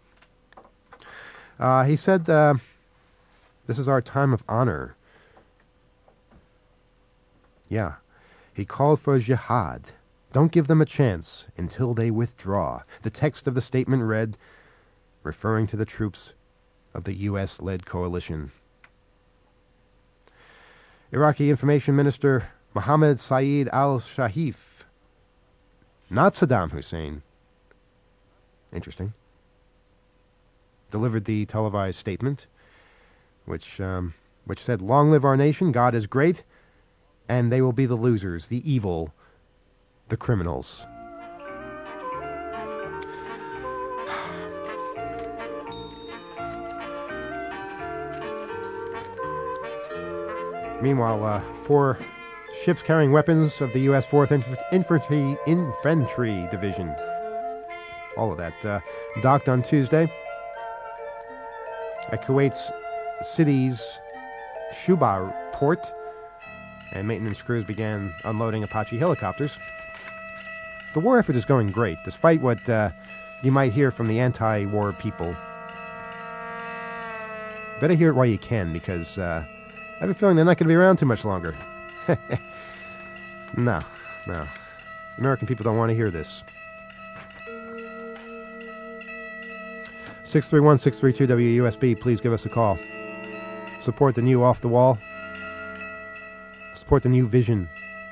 Uh, he said, uh, this is our time of honor. Yeah. He called for jihad. Don't give them a chance until they withdraw. The text of the statement read, referring to the troops of the U S-led coalition. Iraqi Information Minister Mohammed Saeed al-Shahif, not Saddam Hussein, interesting, delivered the televised statement, which um, which said, "Long live our nation, God is great, and they will be the losers, the evil, the criminals." Meanwhile, uh, four ships carrying weapons of the U S fourth Inf- Infantry Infantry Division, all of that, uh, docked on Tuesday at Kuwait's city's Shuba port, and maintenance crews began unloading Apache helicopters. The war effort is going great, despite what uh, you might hear from the anti-war people. Better hear it while you can, because uh, I have a feeling they're not going to be around too much longer. no, no. American people don't want to hear this. six three one, six three two, W U S B, please give us a call. Support the new Off the Wall. Support the new vision.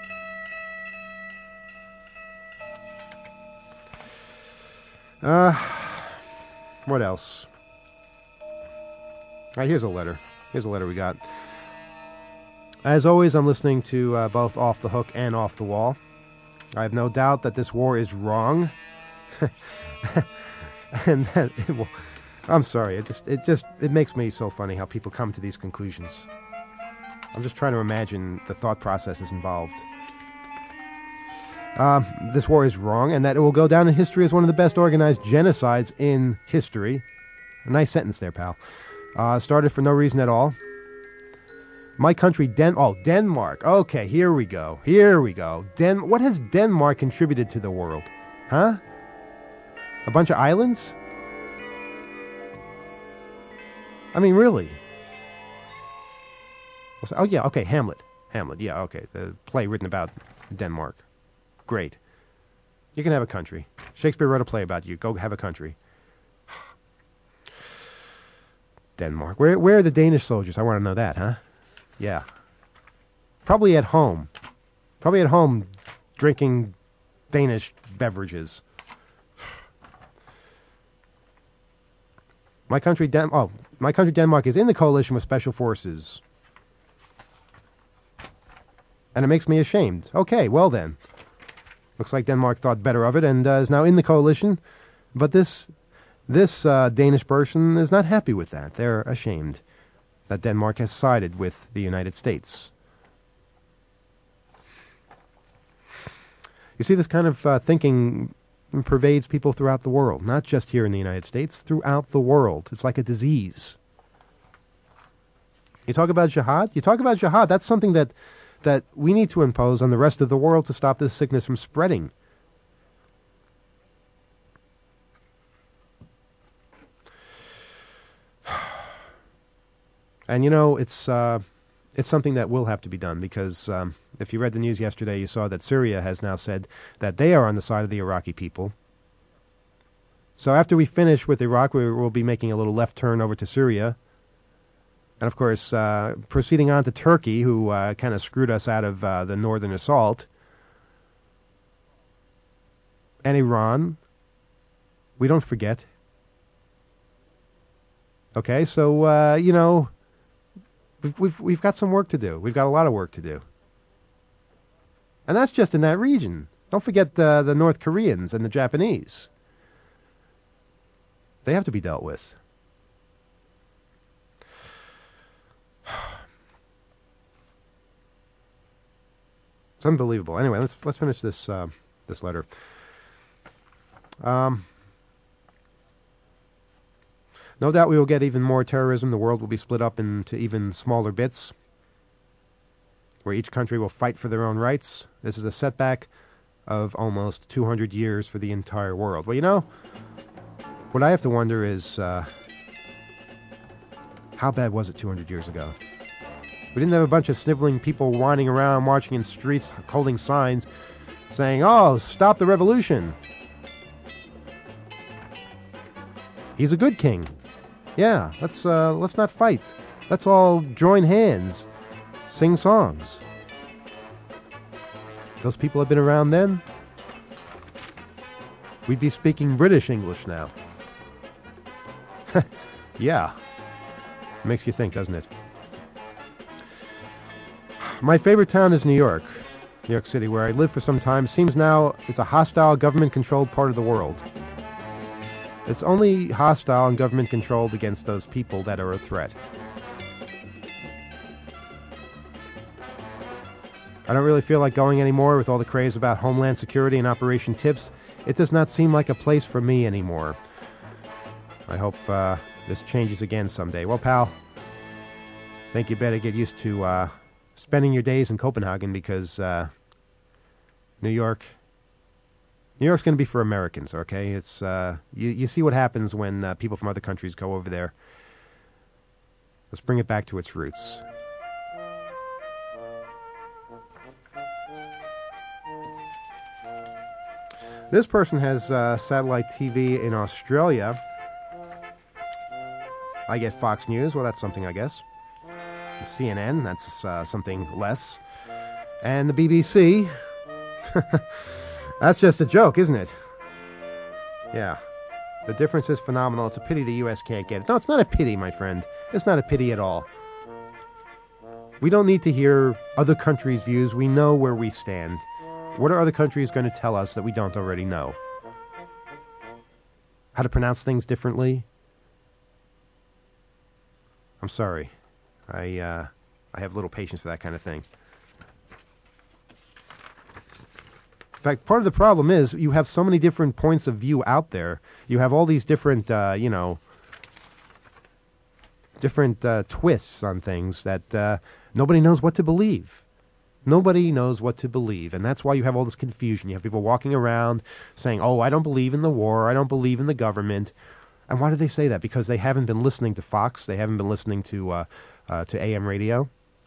Uh, what else? All right, here's a letter. Here's a letter we got. As always, I'm listening to uh, both Off the Hook and Off the Wall. I have no doubt that this war is wrong. and that it will, I'm sorry, it just it just it makes me so funny how people come to these conclusions. I'm just trying to imagine the thought processes involved. Um, this war is wrong, and that it will go down in history as one of the best organized genocides in history. A nice sentence there, pal. Uh, started for no reason at all. My country, Den... Oh, Denmark. Okay, here we go. Here we go. Den... What has Denmark contributed to the world? Huh? A bunch of islands? I mean, really? Oh, yeah, okay, Hamlet. Hamlet, yeah, okay. The play written about Denmark. Great. You can have a country. Shakespeare wrote a play about you. Go have a country. Denmark. Where, where are the Danish soldiers? I want to know that, huh? Yeah. Probably at home. Probably at home drinking Danish beverages. My country, Den- oh, my country Denmark is in the coalition with special forces. And it makes me ashamed. Okay, well then. Looks like Denmark thought better of it and uh, is now in the coalition. But this this uh, Danish person is not happy with that. They're ashamed that Denmark has sided with the United States. You see, this kind of uh, thinking pervades people throughout the world, not just here in the United States, throughout the world. It's like a disease. You talk about jihad? You talk about jihad, that's something that, that we need to impose on the rest of the world to stop this sickness from spreading. And, you know, it's uh, it's something that will have to be done because um, if you read the news yesterday, you saw that Syria has now said that they are on the side of the Iraqi people. So after we finish with Iraq, we will be making a little left turn over to Syria. And, of course, uh, proceeding on to Turkey, who uh, kind of screwed us out of uh, the northern assault. And Iran, we don't forget. Okay, so, uh, you know, we've, we've, we've got some work to do. We've got a lot of work to do. And that's just in that region. Don't forget uh, the North Koreans and the Japanese. They have to be dealt with. It's unbelievable. Anyway, let's let's finish this uh, this letter. Um, no doubt we will get even more terrorism. The world will be split up into even smaller bits, where each country will fight for their own rights. This is a setback of almost two hundred years for the entire world. Well, you know, what I have to wonder is, uh, how bad was it two hundred years ago? We didn't have a bunch of sniveling people wandering around, marching in streets, holding signs, saying, "Oh, stop the revolution." He's a good king. Yeah, let's uh, let's not fight. Let's all join hands, sing songs. Those people have been around then. We'd be speaking British English now. Yeah. Makes you think, doesn't it? My favorite town is New York. New York City, where I lived for some time. Seems now it's a hostile, government-controlled part of the world. It's only hostile and government-controlled against those people that are a threat. I don't really feel like going anymore with all the craze about Homeland Security and Operation Tips. It does not seem like a place for me anymore. I hope uh, this changes again someday. Well, pal, I think you better get used to uh, spending your days in Copenhagen because uh, New York... New York's going to be for Americans, okay? It's uh, you, you see what happens when uh, people from other countries go over there. Let's bring it back to its roots. This person has uh, satellite T V in Australia. I get Fox News. Well, that's something, I guess. C N N, that's uh, something less. And the B B C... That's just a joke, isn't it? Yeah. The difference is phenomenal. It's a pity the U S can't get it. No, it's not a pity, my friend. It's not a pity at all. We don't need to hear other countries' views. We know where we stand. What are other countries going to tell us that we don't already know? How to pronounce things differently? I'm sorry. I, uh, I have little patience for that kind of thing. In fact, part of the problem is you have so many different points of view out there. You have all these different, uh, you know, different uh, twists on things that uh, nobody knows what to believe. Nobody knows what to believe, and that's why you have all this confusion. You have people walking around saying, "Oh, I don't believe in the war. I don't believe in the government." And why do they say that? Because they haven't been listening to Fox. They haven't been listening to uh, uh, to A M radio.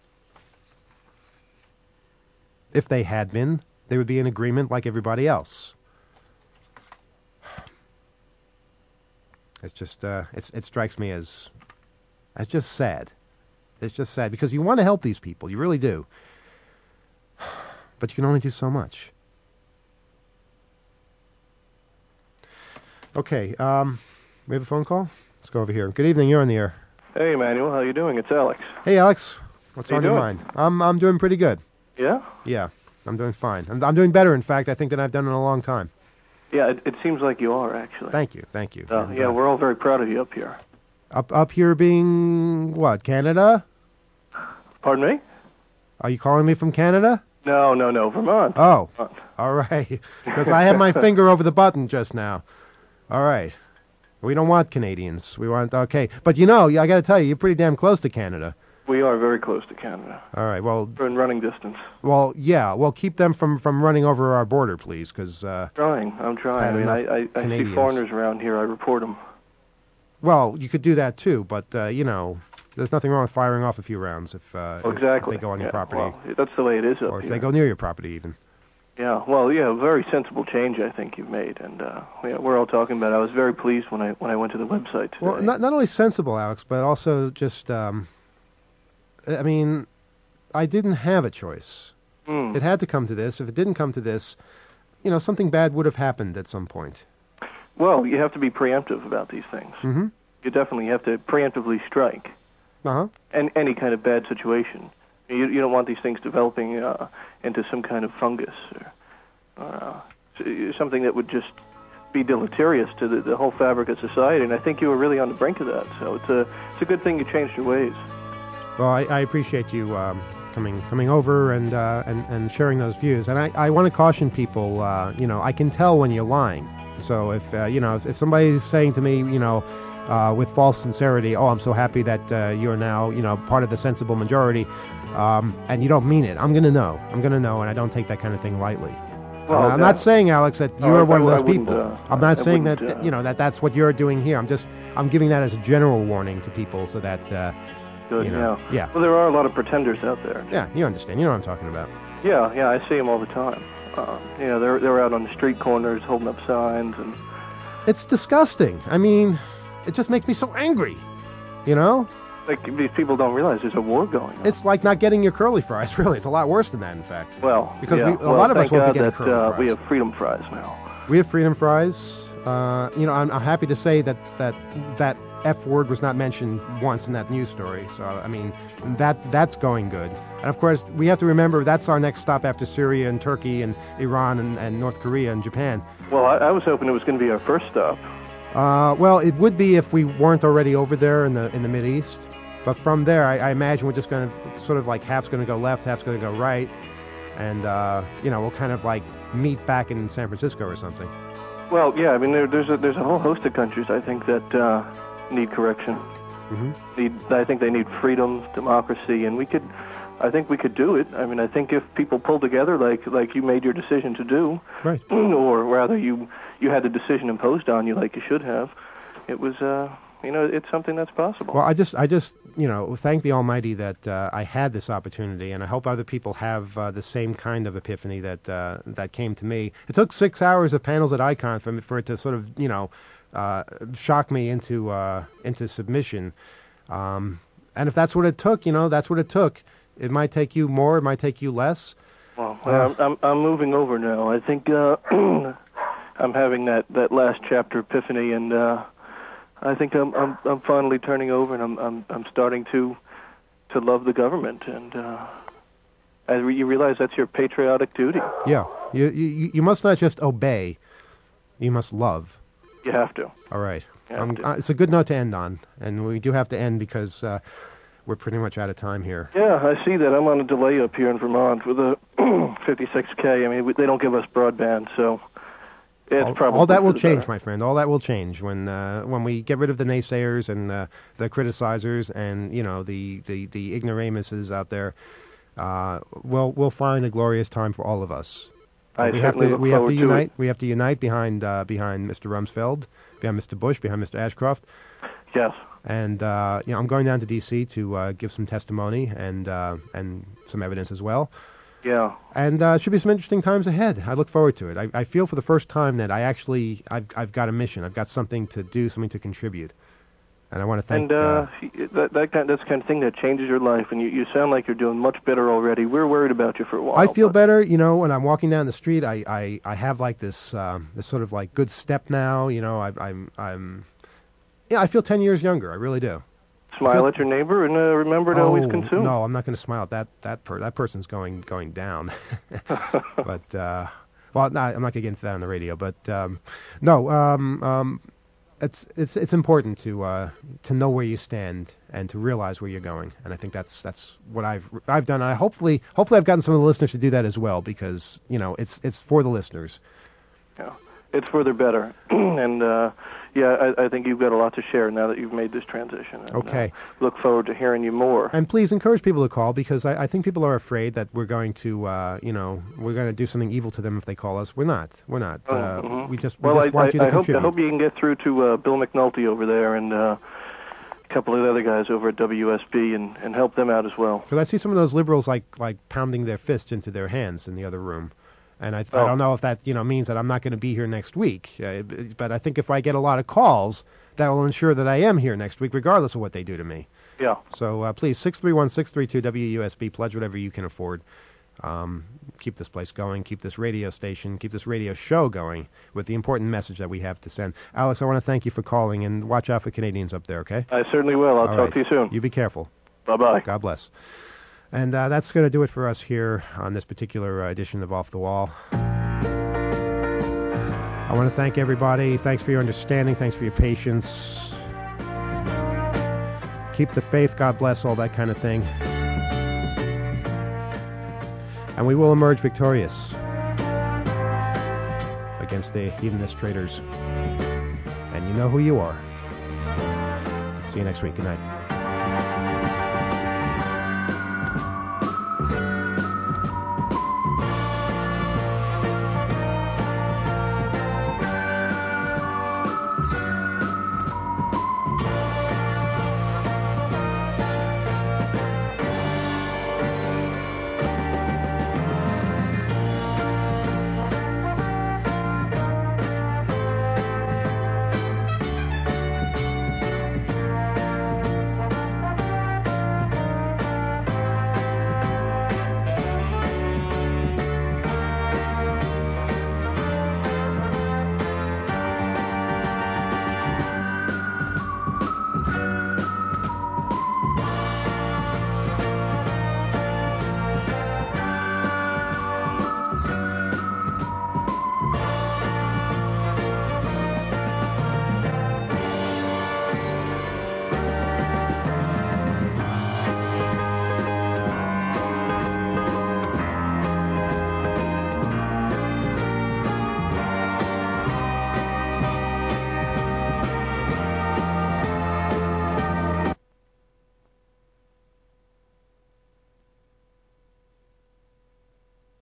If they had been, they would be in agreement like everybody else. It's just, uh, it's, it strikes me as, as just sad. It's just sad because you want to help these people, you really do. But you can only do so much. Okay, um, we have a phone call? Let's go over here. Good evening, you're on the air.
Hey, Emmanuel, how you doing? It's Alex.
Hey, Alex. What's
How
on
you
your
doing?
mind? I'm, I'm doing pretty good.
Yeah?
Yeah. I'm doing fine. I'm, I'm doing better, in fact, I think, than I've done in a long time.
Yeah, it, it seems like you are, actually.
Thank you, thank you.
Uh,
And,
yeah,
uh,
we're all very proud of you up here.
Up up here being, what, Canada?
Pardon me?
Are you calling me from Canada?
No, no, no, Vermont.
Oh,
Vermont.
all right. Because I had my finger over the button just now. All right. We don't want Canadians. We want, okay. But you know, I got to tell you, you're pretty damn close to Canada.
We are very close to Canada.
All right, well...
We're in running distance.
Well, yeah, well, keep them from, from running over our border, please, because... Uh,
trying, I'm trying. I mean, I, I, I see foreigners around here, I report them.
Well, you could do that, too, but, uh, you know, There's nothing wrong with firing off a few rounds if, uh,
Oh, exactly.
if they go on your
Yeah,
property,
well, that's the way it is up
or if
here.
they go near your property even.
Yeah, well, yeah, very sensible change I think you've made, and uh, yeah, we're all talking about it. I was very pleased when I when I went to the website today.
Well, not not only sensible, Alex, but also just, um, I mean, I didn't have a choice.
Mm.
It had to come to this. If it didn't come to this, you know, something bad would have happened at some point.
Well, you have to be preemptive about these things.
Mm-hmm.
You definitely have to preemptively strike
Uh-huh.
and any kind of bad situation. You, you don't want these things developing uh, into some kind of fungus or uh, something that would just be deleterious to the, the whole fabric of society. And I think you were really on the brink of that. So it's a it's a good thing you changed your ways.
Well, I, I appreciate you um, coming coming over and, uh, and and sharing those views. And I, I want to caution people. Uh, you know, I can tell when you're lying. So if uh, you know if, if somebody's saying to me, you know, uh, with false sincerity, "Oh, I'm so happy that uh, you're now you know part of the sensible majority," um, and you don't mean it, I'm gonna know. I'm gonna know, and I don't take that kind of thing lightly.
Well,
uh, I'm
that-
not saying, Alex, that
No,
you're
I-
one of
I
those
wouldn't,
people.
uh,
I'm not
I
saying that
wouldn't, uh,
you know that that's what you're doing here. I'm just I'm giving that as a general warning to people so that uh,
Good,
you know,
yeah.
yeah.
Well, there are a lot of pretenders out there.
Yeah, you understand. You know what I'm talking about.
Yeah, yeah, I see them all the time. Uh, you know, they're they're out on the street corners holding up signs, and
It's disgusting. I mean, it just makes me so angry. You know?
like these people don't realize there's a war going on.
It's like not getting your curly fries, really. It's a lot worse than that, in fact.
well,
because
yeah.
we, a
well,
lot of us
thank
won't be
God
getting
that,
curly
uh,
fries.
we have freedom fries now.
We have freedom fries. Uh, you know, I'm, I'm happy to say that, that that F word was not mentioned once in that news story. So, I mean, that that's going good. And, of course, we have to remember that's our next stop after Syria and Turkey and Iran and, and North Korea and Japan.
Well, I, I was hoping it was going to be our first stop.
Uh, well, it would be if we weren't already over there in the in the Mideast. But from there, I, I imagine we're just going to sort of like half's going to go left, half's going to go right. And, uh, you know, we'll kind of like meet back in San Francisco or something.
Well, yeah, I mean, there, there's a there's a whole host of countries I think that uh, need correction.
Mm-hmm.
Need I think they need freedom, democracy, and we could, I think we could do it. I mean, I think if people pull together like like you made your decision to do,
Right.
or rather you you had the decision imposed on you like you should have, it was uh, you know it's something that's possible.
Well, I just, I just, you know, thank the Almighty that uh, I had this opportunity, and I hope other people have uh, the same kind of epiphany that uh, that came to me. It took six hours of panels at Icon for me, for it to sort of, you know, uh, shock me into uh, into submission. Um, and if that's what it took, you know, that's what it took. It might take you more, it might take you less.
Well,
Uh,
I'm, I'm I'm moving over now. I think uh, I'm having that, that last chapter epiphany, and uh, I think I'm I'm I'm finally turning over, and I'm I'm I'm starting to to love the government, and uh, I re- you realize that's your patriotic duty.
Yeah, you, you you must not just obey, you must love.
You have to.
All right.
You have
Um,
to.
uh, it's a good note to end on, and we do have to end because uh, we're pretty much out of time here.
Yeah, I see that. I'm on a delay up here in Vermont with a fifty-six K. I mean, we, they don't give us broadband, so it's
all,
probably
all that
for
will
the
change,
better.
my friend. All that will change when uh, when we get rid of the naysayers and uh, the criticizers and you know the the, the ignoramuses out there. Uh, we'll we'll find a glorious time for all of us.
I
we have
certainly
to
look
we have to
forward to
unite.
it.
We have to unite behind uh, behind Mister Rumsfeld, behind Mister Bush, behind Mister Ashcroft.
Yes.
And uh, you know, I'm going down to D C to uh, give some testimony and uh, and some evidence as well.
Yeah.
And uh, it should be some interesting times ahead. I look forward to it. I, I feel for the first time that I actually I've I've got a mission. I've got something to do, something to contribute. And I want to thank.
And uh, that that kind that's the kind of thing that changes your life, and you, you sound like you're doing much better already. We're worried about you for a while.
I feel
but-
better, you know, when I'm walking down the street. I, I, I have like this um, this sort of like good step now. You know, I, I'm I'm yeah, I feel ten years younger. I really do.
Smile
feel-
at your neighbor and uh, remember to always
Oh,
consume.
No, I'm not going to smile at that that per- that person's going going down. But uh, well, no, I'm not going to get into that on the radio. But um, no, um, um, it's it's it's important to uh, to know where you stand and to realize where you're going. And I think that's that's what I've I've done. And I hopefully hopefully I've gotten some of the listeners to do that as well because you know it's it's for the listeners.
Yeah. It's further better. and uh, yeah, I, I think you've got a lot to share now that you've made this transition. And,
Okay.
Uh, look forward to hearing you more.
And please encourage people to call because I, I think people are afraid that we're going to, uh, you know, we're going to do something evil to them if they call us. We're not. We're not.
Oh,
uh,
mhm.
We just, we
well,
just
I,
want
I,
you to
I hope I
contribute.
hope you can get through to uh, Bill McNulty over there and uh, couple of the other guys over at W S B and, and help them out as well.
Because I see some of those liberals like like pounding their fists into their hands in the other room. And I,
Oh.
I don't know if that you know means that I'm not going to be here next week. Uh, b- but I think if I get a lot of calls, that will ensure that I am here next week, regardless of what they do to me.
Yeah.
So uh, please, six three one, six three two, W U S B, pledge whatever you can afford. Um, keep this place going, keep this radio station, keep this radio show going with the important message that we have to send. Alex, I want to thank you for calling, and watch out for Canadians up there, okay?
I certainly will. I'll
All
talk
right.
to you soon.
You be careful.
Bye-bye.
God bless. And uh, that's going to do it for us here on this particular uh, edition of Off the Wall. I want to thank everybody. Thanks for your understanding. Thanks for your patience. Keep the faith. God bless, all that kind of thing. And we will emerge victorious against the hedonist traitors. And you know who you are. See you next week. Good night.